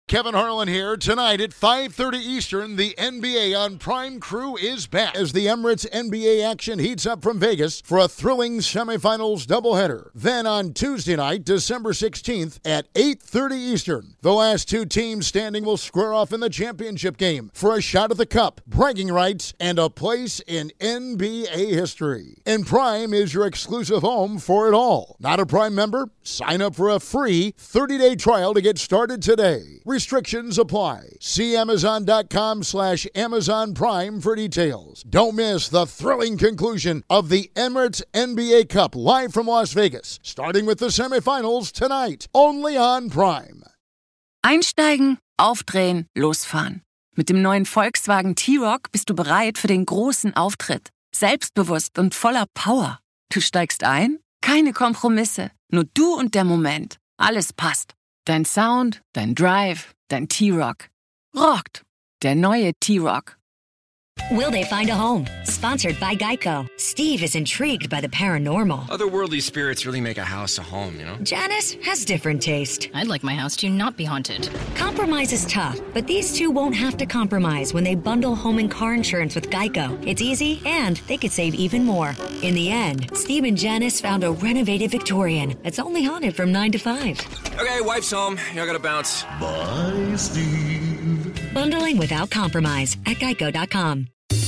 Kevin Harlan here. Tonight at 5:30 Eastern, the NBA on Prime Crew is back as the Emirates NBA action heats up from Vegas for a thrilling semifinals doubleheader. Then on Tuesday night, December 16th at 8:30 Eastern, the last two teams standing will square off in the championship game for a shot at the cup, bragging rights, and a place in NBA history. And Prime is your exclusive home for it all. Not a Prime member? Sign up for a free 30-day trial to get started today. Restrictions apply. See Amazon.com/Amazon Prime for details. Don't miss the thrilling conclusion of the Emirates NBA Cup live from Las Vegas, starting with the semifinals tonight, only on Prime. Einsteigen, aufdrehen, losfahren. Mit dem neuen Volkswagen T-Roc bist du bereit für den großen Auftritt. Selbstbewusst und voller Power. Du steigst ein? Keine Kompromisse. Nur du und der Moment. Alles passt. Dein Sound, dein Drive, dein T-Roc. Rockt. Der neue T-Roc. Will they find a home? Sponsored by Geico. Steve is intrigued by the paranormal. Otherworldly spirits really make a house a home, you know? Janice has different taste. I'd like my house to not be haunted. Compromise is tough, but these two won't have to compromise when they bundle home and car insurance with Geico. It's easy, and they could save even more. In the end, Steve and Janice found a renovated Victorian that's only haunted from 9 to 5. Okay, wife's home. I gotta bounce. Bye, Steve. Bundling without compromise at Geico.com.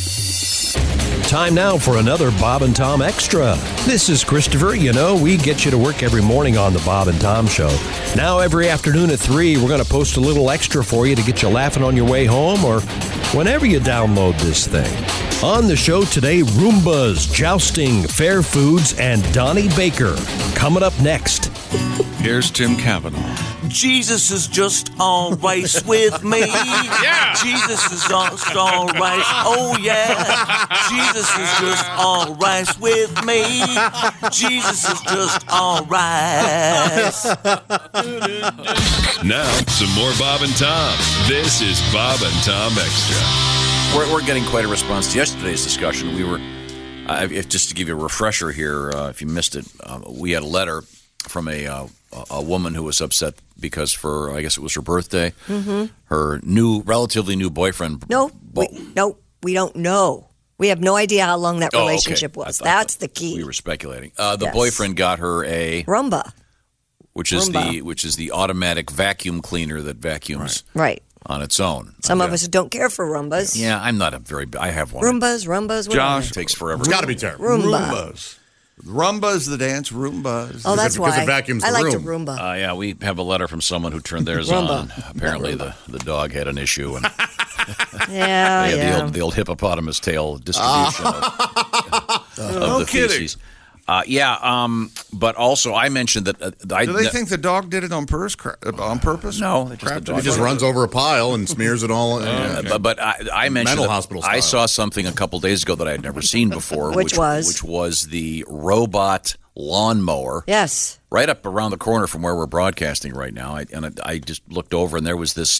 Time now for another Bob and Tom Extra. This is Christopher. You know, we get you to work every morning on the Bob and Tom Show. Now, every afternoon at 3, we're going to post a little extra for you to get you laughing on your way home or whenever you download this thing. On the show today, Roombas, jousting, fair foods, and Donnie Baker. Coming up next. Here's Tim Cavanaugh. Jesus is just all right with me. Yeah. Jesus is just all right. Oh, yeah. Jesus is just all right with me. Jesus is just all right. Now, some more Bob and Tom. This is Bob and Tom Extra. We're getting quite a response to yesterday's discussion. We were, just to give you a refresher here, if you missed it, we had a letter from a woman who was upset because for, I guess it was her birthday, her relatively new boyfriend. We don't know. We have no idea how long that relationship was. That's the key. We were speculating. The boyfriend got her a Roomba, which is the automatic vacuum cleaner that vacuums on its own. Some of us don't care for Roombas. Yeah, I'm not I have one. Roombas, whatever. Josh, it takes forever. It's got to be terrible. Roombas. Rumba's the dance, Roombas. Oh, that's why. Because it vacuums the room. I like room. to Roomba. Yeah, we have a letter from someone who turned theirs on. Apparently, the dog had an issue, and they had the old hippopotamus tail distribution of the feces. But also I mentioned that do they think the dog did it on purpose? No, he just runs over a pile and smears it all. But I mentioned mental hospital style. I saw something a couple days ago that I had never seen before, which was the robot lawnmower. Yes, right up around the corner from where we're broadcasting right now. I just looked over and there was this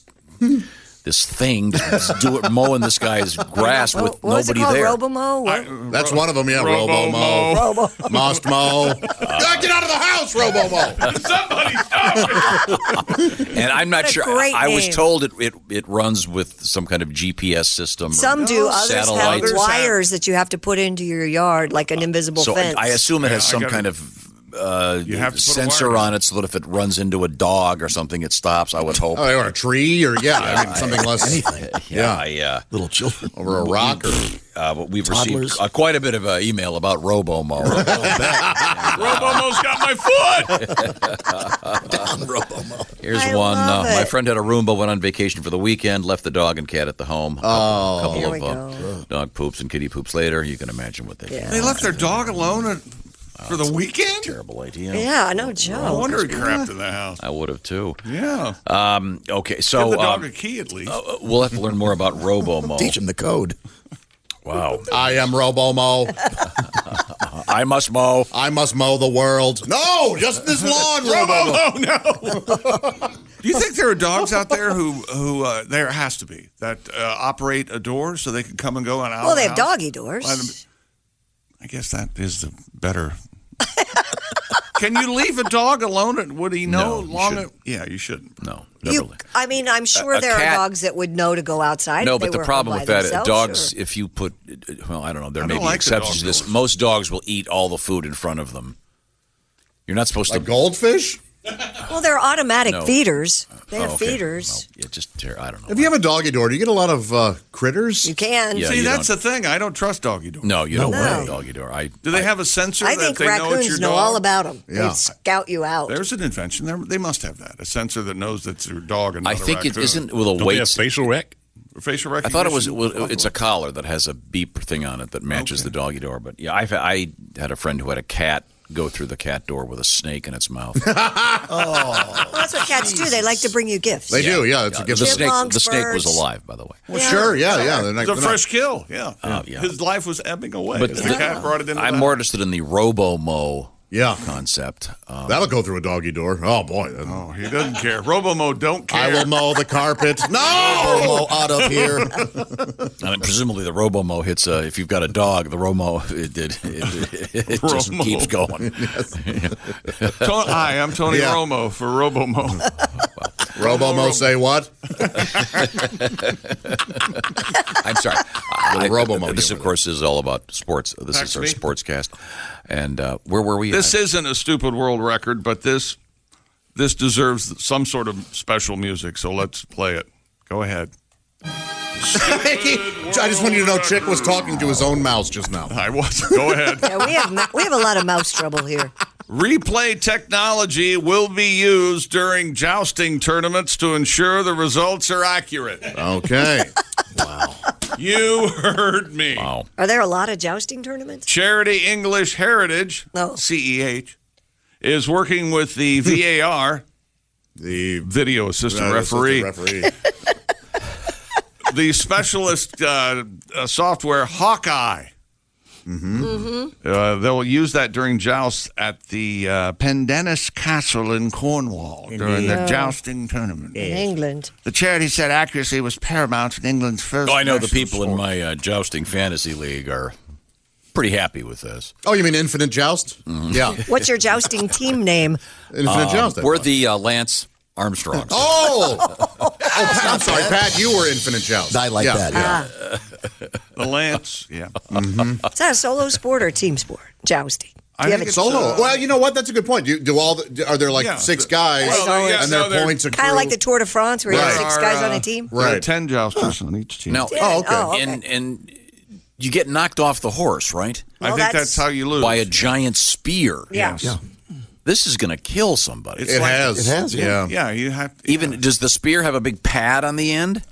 thing mowing this guy's grass with nobody there. Robo-mow? That's one of them, yeah. Robo-mow. Must mow. Get out of the house, Robo-mow. Somebody stop. And I'm not sure. I was told it runs with some kind of GPS system. Some do. Others have wires that you have to put into your yard, like an invisible fence. I assume it has some kind of sensor on it so that if it runs into a dog or something, it stops, I would hope. Or a tree or, something less. Anything. Little children. Over a rock or... but we've received quite a bit of email about Robo-mow. Robo-mow's got my foot! Down Robo-mow. Here's one. My friend had a Roomba, went on vacation for the weekend, left the dog and cat at the home. A couple of dog poops and kitty poops later. You can imagine what they did. They left their dog alone for the weekend? Terrible idea. Yeah, no joke. I wonder he crapped in the house. I would have too. Yeah. Okay, so give the dog a key at least. We'll have to learn more about Robo-mow. Teach him the code. Wow. I am Robo-mow. I must mow. I must mow the world. No, just this lawn, Robo-mow. No. Do you think there are dogs out there who there has to be that operate a door so they can come and go and out? Well, they have doggy doors. I guess that is the better Can you leave a dog alone? Would he know No, Yeah, you shouldn't. No, never. I'm sure there cat- are dogs that would know to go outside. No, if they but the were problem home with by that, themselves, dogs, sure. if you put, well, I don't know, there I may don't be like the exceptions to dog this. doors. Most dogs will eat all the food in front of them. You're not supposed Like to. goldfish? Well, they're automatic No. feeders. They're Oh, okay. feeders. Well, I don't know. If you have a doggy door, do you get a lot of critters? You can. Yeah, See, you that's don't- the thing. I don't trust doggy doors. No, you don't No. want a doggy door. Do they have a sensor I that think they know it's your raccoons know dog? all about them. Yeah. They scout you out. There's an invention. They must have that. A sensor that knows that's your dog and not I think a it raccoon. isn't with a Don't they weight. have facial rec? Facial I recognition. thought it was. It's a collar that has a beep thing on it that matches the doggy door. But yeah, I had a friend who had a cat go through the cat door with a snake in its mouth. Well, that's what cats do. They like to bring you gifts. They do, yeah. It's a gift. Chipmunks, The snake was birds. alive, by the way. Well, sure, yeah. They're It was a fresh kill. Yeah. Yeah. His life was ebbing away. But as the cat brought it into I'm the more house. interested in the Robo-Mo Yeah. concept. That'll go through a doggy door. Oh, boy. Oh, he doesn't care. Robo-Mo don't care. I will mow the carpet. No! Mow out of here. And presumably the Robo-Mo hits, if you've got a dog, the Romo, it just Romo. keeps going. Hi, I'm Tony Yeah. Romo for Robo-Mo. Robo-Mo say what? I'm sorry. Robo-Mo This, of humor course, is all about sports. This Back is to our me. sports cast. And where were we? This isn't a stupid world record, but this deserves some sort of special music, so let's play it. Go ahead. I just wanted you to know Chick was talking to his own mouse just now. I was. Go ahead. Yeah, we have a lot of mouse trouble here. Replay technology will be used during jousting tournaments to ensure the results are accurate. Okay. Wow. You heard me. Wow. Are there a lot of jousting tournaments? Charity English Heritage, No. CEH, is working with the VAR, The Video Assistant Referee, the specialist software Hawkeye. They'll use that during jousts at the Pendennis Castle in Cornwall during the jousting tournament. In England. The charity said accuracy was paramount in England's first. Oh, I know the national people in sport. my jousting fantasy league are pretty happy with this. Oh, you mean Infinite Joust? Yeah. What's your jousting team name? Infinite Joust. I We're thought. the Lance Armstrongs. Oh, I'm sorry, Pat. You were Infinite Joust. I like that. Yeah. The Lance. Yeah. Is that a solo sport or team sport? Jousting. Do you have a Solo. Well, you know what? That's a good point. Are there like Yeah, six guys and their points accrue? kind of like the Tour de France where you have Right. 6 guys on a team? There are Right. 10 jousters on each team. Now, okay. And you get knocked off the horse, right? I Well, think that's how you lose. By a giant spear. Yeah. Yeah. This is going to kill somebody. It's It like- has. It has, yeah. Yeah, you have to. Even does the spear have a big pad on the end?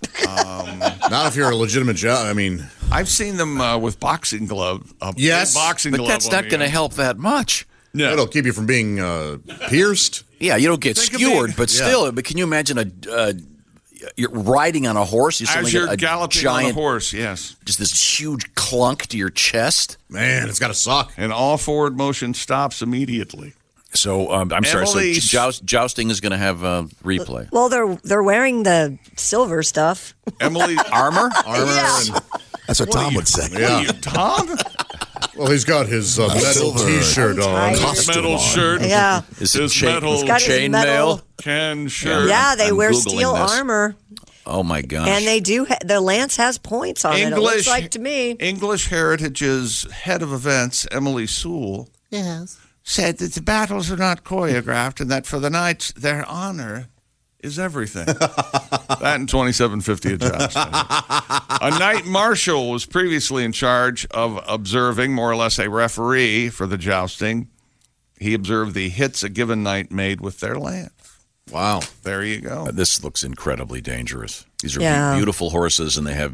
Not if you're a legitimate joust. I mean, I've seen them with boxing glove. Yes, boxing But glove. that's on not the going to end. help that much. No. it'll keep you from being pierced. Yeah, you don't get Think of skewered, being- but Yeah. still. But can you imagine you're riding on a horse? You As suddenly you're get a galloping giant, on a horse, yes. just this huge clunk to your chest. Man, it's got to suck. And all forward motion stops immediately. So I'm sorry. Emily's- So jousting is going to have a replay. Well, they're wearing the silver stuff. Emily, Armor? Yeah. That's what Tom would say. what are you, Tom? Well, he's got his metal silver T-shirt on. His metal shirt. Yeah. Is it His metal He's got his chain metal- mail? can shirt. Yeah, they I'm wear Googling steel this. armor, Oh my gosh! and they do. The lance has points on it. It looks like to me. English Heritage's head of events, Emily Sewell, said that the battles are not choreographed and that for the knights, their honor is everything. That and $27.50 a joust. A knight marshal was previously in charge of observing, more or less a referee for the jousting. He observed the hits a given knight made with their lance. Wow. There you go. This looks incredibly dangerous. These are Yeah. beautiful horses, and they have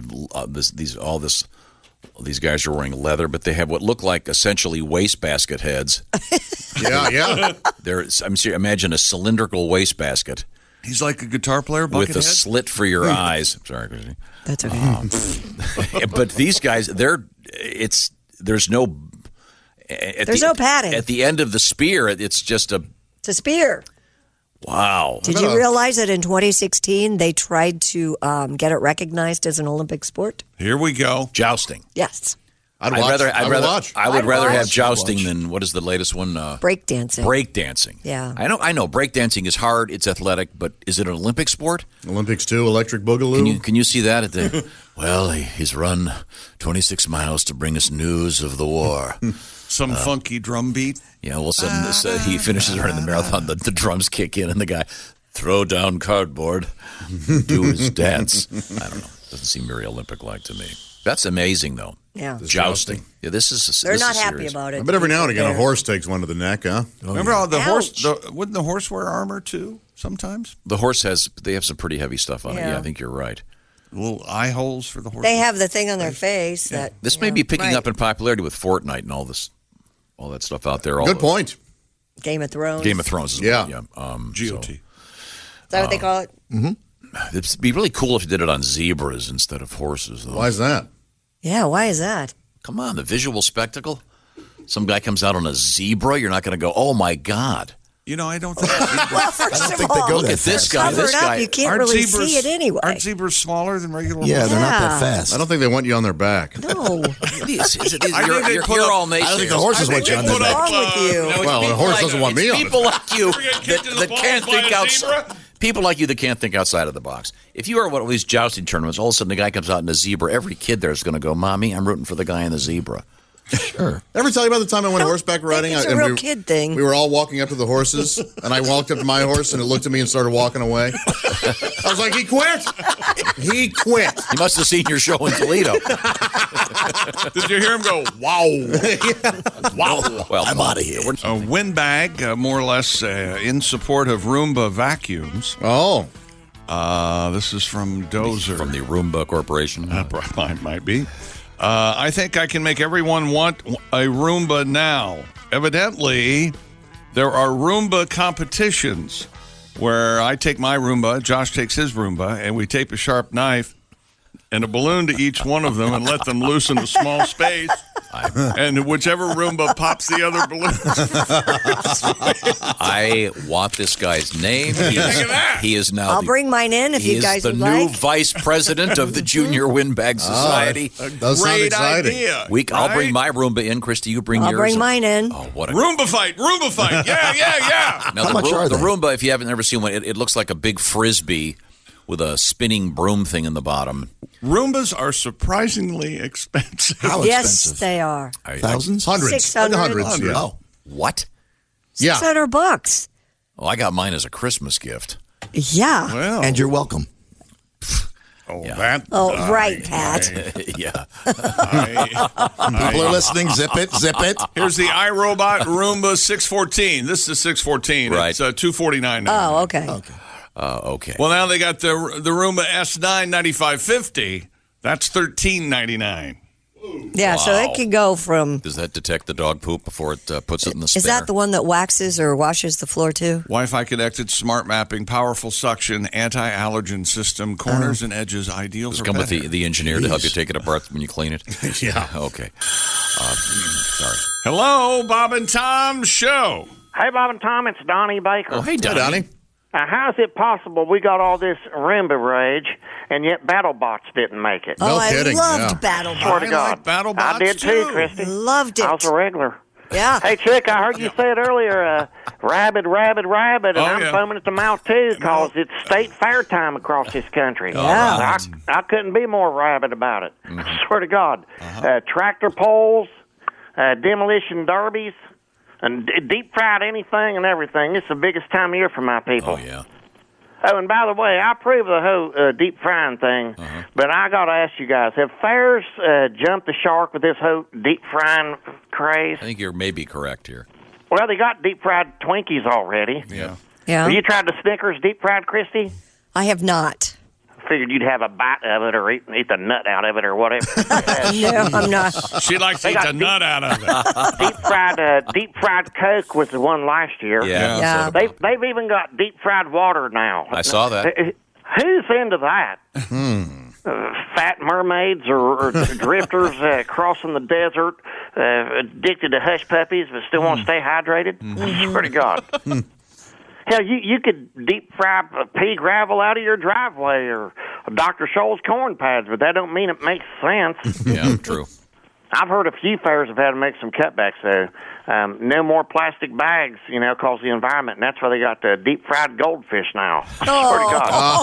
these guys are wearing leather, but they have what look like essentially wastebasket heads. Yeah. I'm serious. Imagine a cylindrical wastebasket He's like a guitar player, with a Buckethead. slit for your eyes. Sorry, Chrissy. That's okay. But these guys, there's no. There's no padding. At the end of the spear, it's just a It's a spear. wow. Did you realize that in 2016 they tried to get it recognized as an Olympic sport? Here we go. Jousting. Yes. I'd rather watch. have jousting than what is the latest one? Breakdancing. Breakdancing. Yeah. I know. Breakdancing is hard. It's athletic, but is it an Olympic sport? Olympics too. Electric Boogaloo. Can you see that at the? Well, he's run 26 miles to bring us news of the war. Some funky drum beat. Yeah. Well, suddenly he finishes running the marathon. The drums kick in, and the guy throw down cardboard, do his dance. I don't know. Doesn't seem very Olympic-like to me. That's amazing, though. Yeah. Jousting. Yeah, this is. They're this not is happy serious. about it. But every now and again, a horse takes one to the neck, huh? Remember how the horse? Wouldn't the horse wear armor too? Sometimes The horse they have some pretty heavy stuff on it. Yeah, I think you're right. Little eye holes for the horse. They have the thing on their face that. This may be picking up in popularity with Fortnite and all that stuff out there. Good point. Game of Thrones. Game of Thrones. Yeah. GOT. Is that what they call it? Mm-hmm. It'd be really cool if you did it on zebras instead of horses, though. Why is that? Yeah, why is that? Come on, the visual spectacle. Some guy comes out on a zebra. You're not going to go, oh my God. I don't think. Well, first of all, look at this guy. Covered up, you can't really see it anyway. Aren't zebras smaller than regular? Yeah, they're not that fast. I don't think they want you on their back. No. You're all nation. I don't think the horses want you on their back. What's wrong with you? Well, the horse doesn't want me on People his like you that can't think outside. People like you that can't think outside of the box. If you are at one of these jousting tournaments, all of a sudden the guy comes out in a zebra. Every kid there is going to go, "Mommy, I'm rooting for the guy in the zebra." Sure. Ever tell you about the time I went horseback riding? It's a real kid thing. We were all walking up to the horses, and I walked up to my horse, and it looked at me and started walking away. I was like, he quit. He quit. He must have seen your show in Toledo. Did you hear him go, wow? Wow. Well, I'm out of here. A windbag, more or less in support of Roomba vacuums. Oh. This is from Dozer. From the Roomba Corporation. Might be. I think I can make everyone want a Roomba now. Evidently, there are Roomba competitions where I take my Roomba, Josh takes his Roomba, and we tape a sharp knife and a balloon to each one of them and let them loose in a small space. And whichever Roomba pops the other balloon. I want this guy's name. He is now. I'll bring mine in if you guys would like. He is the new vice president of the Junior Windbag Society. Great idea. I'll bring my Roomba in. Christy, you bring yours. I'll bring mine in. Oh, what a Roomba fight! Yeah. Now, How much are they? The Roomba, if you haven't ever seen one, it looks like a big frisbee with a spinning broom thing in the bottom. Roombas are surprisingly expensive. How Yes, expensive? they are. Thousands? Hundreds. 600. Hundreds, yeah. Oh. What? Yeah. $600. Oh, I got mine as a Christmas gift. Yeah. Well, And you're welcome. Right, Pat. Yeah. People are listening. Zip it. Here's the iRobot Roomba 614. This is 614. Right. It's $249 now. Oh, okay. Okay. Well, now they got the Roomba S9 9550. That's $13.99. Yeah, so it can go from. Does that detect the dog poop before it puts it in the spinner? Is that the one that waxes or washes the floor too? Wi-Fi connected, smart mapping, powerful suction, anti-allergen system, corners and edges, ideal Does for it come with pet the engineer to help you take it apart when you clean it? Yeah. Okay. Sorry. Hello, Bob and Tom Show. Hey, Bob and Tom, it's Donnie Baker. Oh, hey, Donnie. How is it possible we got all this Roomba rage, and yet BattleBots didn't make it? No kidding. I loved BattleBots. Swear to God. BattleBots I did too, Christy. Loved it. I was a regular. Yeah. Hey, Chick, I heard you say it earlier, rabid, and I'm foaming at the mouth, too, because it's state fair time across this country. Yeah. I couldn't be more rabid about it. I swear to God. Tractor pulls, demolition derbies, and deep-fried anything and everything. It's the biggest time of year for my people. Oh, yeah. Oh, and by the way, I approve of the whole deep frying thing, but I got to ask you guys, have fairs jumped the shark with this whole deep frying craze? I think you're maybe correct here. Well, they got deep fried Twinkies already. Yeah. Yeah. Have you tried the Snickers deep fried, Christy? I have not. Figured you'd have a bite of it or eat the nut out of it or whatever. No, I'm not. She likes to eat the nut out of it. Deep fried Coke was the one last year. Yeah. They've even got deep fried water now. I saw that. Who's into that? Fat mermaids or drifters crossing the desert, addicted to hush puppies but still want to stay hydrated? I swear to God. Hell, you could deep fry pea gravel out of your driveway or Dr. Scholl's corn pads, but that don't mean it makes sense. Yeah, true. I've heard a few fairs have had to make some cutbacks, though. No more plastic bags, cause the environment, and that's why they got the deep-fried goldfish now. Swear to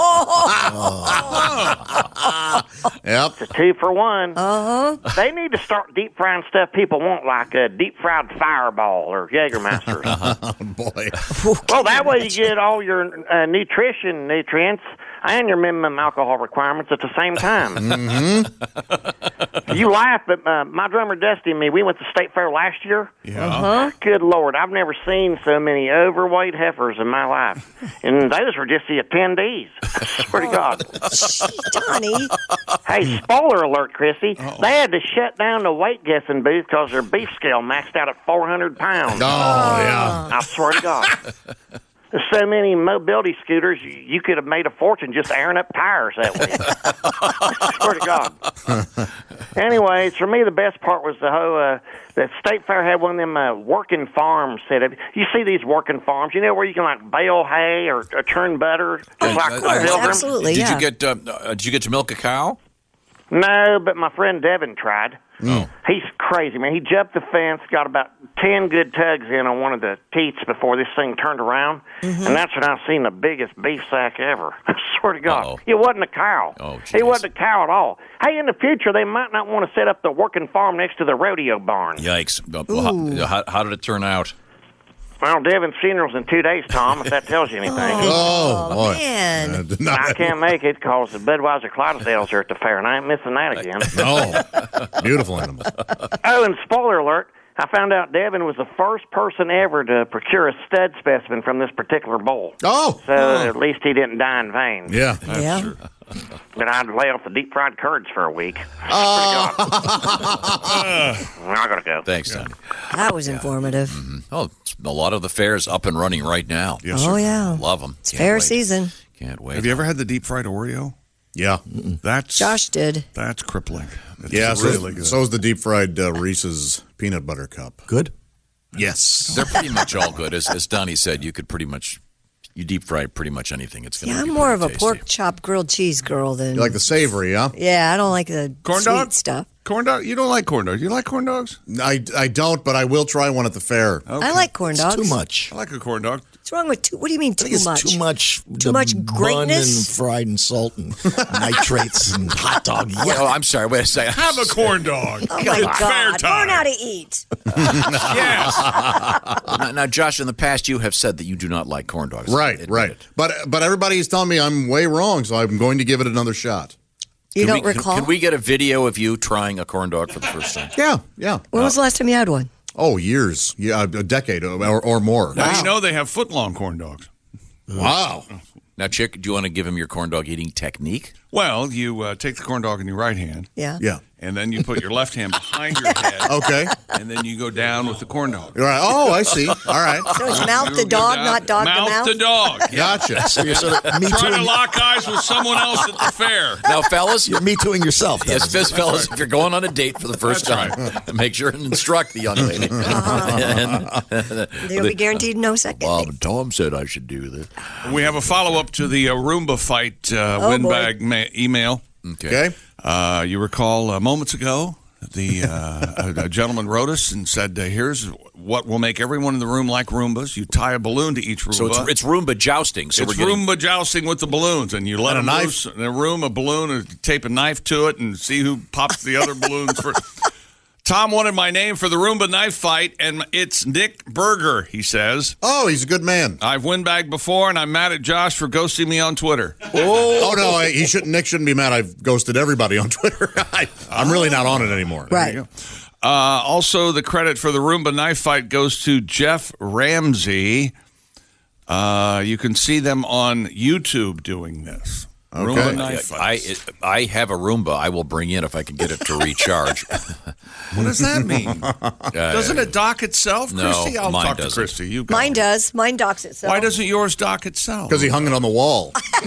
God. Yep. It's a 2-for-1. Uh-huh. They need to start deep-frying stuff people want, like a deep-fried Fireball or Jägermeister. Oh, boy. Well, that way you get all your nutrients, and your minimum alcohol requirements at the same time. Mm-hmm. You laugh, but my drummer Dusty and me, we went to State Fair last year. Yeah. Uh-huh. Good Lord, I've never seen so many overweight heifers in my life. And those were just the attendees. I swear to God. Donnie. Hey, spoiler alert, Chrissy. They had to shut down the weight guessing booth because their beef scale maxed out at 400 pounds. Oh, yeah. I swear to God. There's so many mobility scooters, you could have made a fortune just airing up tires that way. I swear to God. Anyways, for me, the best part was the whole, the State Fair had one of them working farms set up. You see these working farms, where you can like bale hay or churn butter, just like Pilgrim? Absolutely, Did you get to milk a cow? No, but my friend Devin tried. Oh. He's crazy, man. He jumped the fence, got about 10 good tugs in on one of the teats before this thing turned around, and that's when I seen the biggest beef sack ever. I swear to God. Uh-oh. It wasn't a cow. Oh, It wasn't a cow at all. Hey, in the future, they might not want to set up the working farm next to the rodeo barn. Yikes. How did it turn out? Well, Devin's funeral's in 2 days, Tom, if that tells you anything. Oh, boy. Man. I can't make it because the Budweiser Clydesdales are at the fair, and I ain't missing that again. Oh, beautiful animal. Oh, and spoiler alert, I found out Devin was the first person ever to procure a stud specimen from this particular bull. Oh. So at least he didn't die in vain. Yeah. Yeah. True. But I'd lay off the deep-fried curds for a week. Oh. I gotta go. Thanks, Donnie. That was informative. Oh, a lot of the fairs up and running right now. Yes, Oh, sir. yeah. Love them. It's fair season. Can't wait. Have you ever had the deep fried Oreo? Yeah. That's Josh did. That's crippling. It's Yeah, really good. so is the deep fried Reese's peanut butter cup. Good? Yes. They're pretty much all good. As Donnie said, you deep fry pretty much anything. It's going to Yeah, be I'm more of a tasty. pork chop grilled cheese girl than. You like the savory, huh? Yeah, I don't like the Corn sweet dog? stuff. Corn dog? You don't like corn dogs. You like corn dogs? I don't, but I will try one at the fair. Okay. I like corn dogs. Too much. I like a corn dog. What's wrong with what do you mean I think too it's much? too much. Too much bun greatness? and fried and salt and nitrates and hot dog. Yeah. Oh, I'm sorry. Wait a second. Have a corn dog. Oh my Fair God! time. Learn how to eat. Yes. Now, Josh, in the past, you have said that you do not like corn dogs. Right, Admit right. it. But everybody's telling me I'm way wrong, so I'm going to give it another shot. You Can don't we, recall? Can we get a video of you trying a corn dog for the first time? Yeah, yeah. When was the last time you had one? Oh, years. Yeah, a decade or more. Now, you know they have foot-long corn dogs. Wow. Now, Chick, do you want to give him your corn dog eating technique? Well, you take the corn dog in your right hand. Yeah. Yeah. And then you put your left hand behind your head. Okay. And then you go down with the corn dog. Right. Oh, I see. All right. So it's mouth to dog, not dog to mouth? Mouth to dog. Gotcha. So you're sort of me Trying to tooing. lock eyes with someone else at the fair. Now, fellas, You're me tooing yourself. then. yes, fellas, if you're going on a date for the first That's time, make sure and instruct the young lady. They'll be guaranteed no second. Bob and Tom said I should do this. We have a follow-up to the Roomba fight windbag email. Okay. You recall moments ago, a gentleman wrote us and said, here's what will make everyone in the room like Roombas. You tie a balloon to each Roomba. So it's Roomba jousting. So It's we're getting, Roomba jousting with the balloons, and you let And a them knife. loose in a room, a balloon, and tape a knife to it, and see who pops the other balloons first. Tom wanted my name for the Roomba knife fight, and it's Nick Berger, he says. Oh, he's a good man. I've windbagged before, and I'm mad at Josh for ghosting me on Twitter. Oh no, he shouldn't. Nick shouldn't be mad. I've ghosted everybody on Twitter. I'm really not on it anymore. Right. Also, the credit for the Roomba knife fight goes to Jeff Ramsey. You can see them on YouTube doing this. Okay. Roomba knife fights. I have a Roomba I will bring in if I can get it to recharge. What does that mean? Doesn't it dock itself? No, Christy, I'll mine talk doesn't. to Christy. You go. Mine does. Mine docks itself. Why doesn't yours dock itself? Because he hung it on the wall.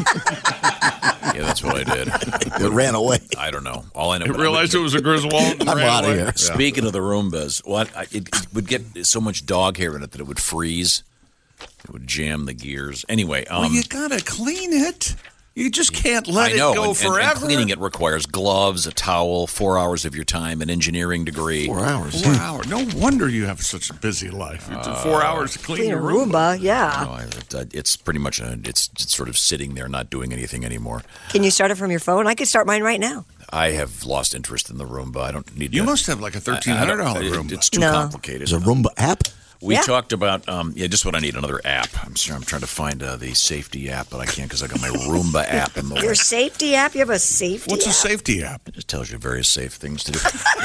Yeah, that's what I did. It ran away. I don't know. All I know. I realized it was a Griswold. And I'm ran out of away. here. Speaking of the Roombas, it would get so much dog hair in it that it would freeze. It would jam the gears. Anyway, Well, you gotta clean it. You just can't let I know, it go forever. And cleaning it requires gloves, a towel, 4 hours of your time, an engineering degree. 4 hours. 4 hours. No wonder you have such a busy life. It's 4 hours to clean your Roomba. Yeah. No, it's pretty much it's sort of sitting there, not doing anything anymore. Can you start it from your phone? I could start mine right now. I have lost interest in the Roomba. I don't need. You must have like a $1,300 Roomba. It's too complicated. There's a Roomba app. We talked about, just what I need, another app. I'm trying to find the safety app, but I can't because I got my Roomba app in the way. Your safety app? You have a safety What's app? a safety app? It just tells you various safe things to do.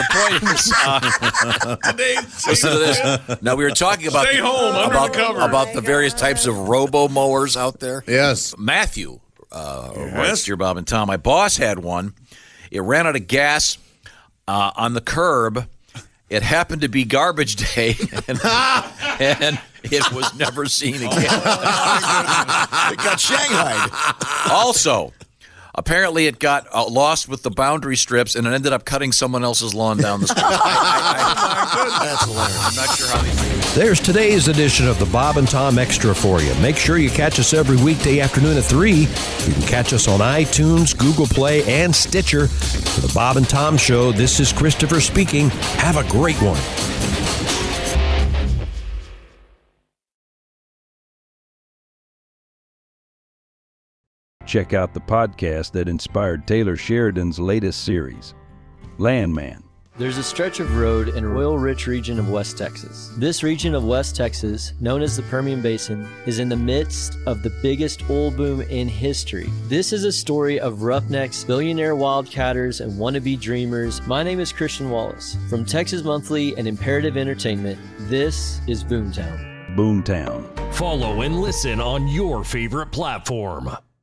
The point is, listen to this. Now, we were talking about Stay home, under the cover. About the various types of robo-mowers out there. Yes. Matthew writes, Dear Bob and Tom, my boss had one. It ran out of gas on the curb. It happened to be garbage day, and it was never seen again. It got shanghaied. Also, apparently it got lost with the boundary strips, and it ended up cutting someone else's lawn down the street. That's hilarious. I'm not sure how these things. There's today's edition of the Bob and Tom Extra for you. Make sure you catch us every weekday afternoon at 3. You can catch us on iTunes, Google Play, and Stitcher. For the Bob and Tom Show, this is Christopher speaking. Have a great one. Check out the podcast that inspired Taylor Sheridan's latest series, Landman. There's a stretch of road in an oil-rich region of West Texas. This region of West Texas, known as the Permian Basin, is in the midst of the biggest oil boom in history. This is a story of roughnecks, billionaire wildcatters, and wannabe dreamers. My name is Christian Wallace. From Texas Monthly and Imperative Entertainment, this is Boomtown. Boomtown. Follow and listen on your favorite platform.